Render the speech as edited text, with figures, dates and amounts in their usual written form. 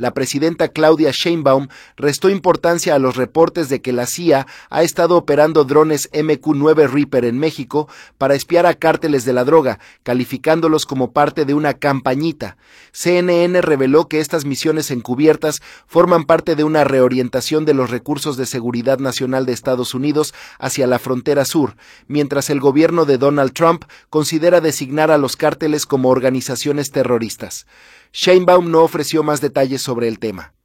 La presidenta Claudia Sheinbaum restó importancia a los reportes de que la CIA ha estado operando drones MQ-9 Reaper en México para espiar a cárteles de la droga, calificándolos como parte de una campañita. CNN reveló que estas misiones encubiertas forman parte de una reorientación de los recursos de seguridad nacional de Estados Unidos hacia la frontera sur, mientras el gobierno de Donald Trump considera designar a los cárteles como organizaciones terroristas. Sheinbaum no ofreció más detalles sobre el tema.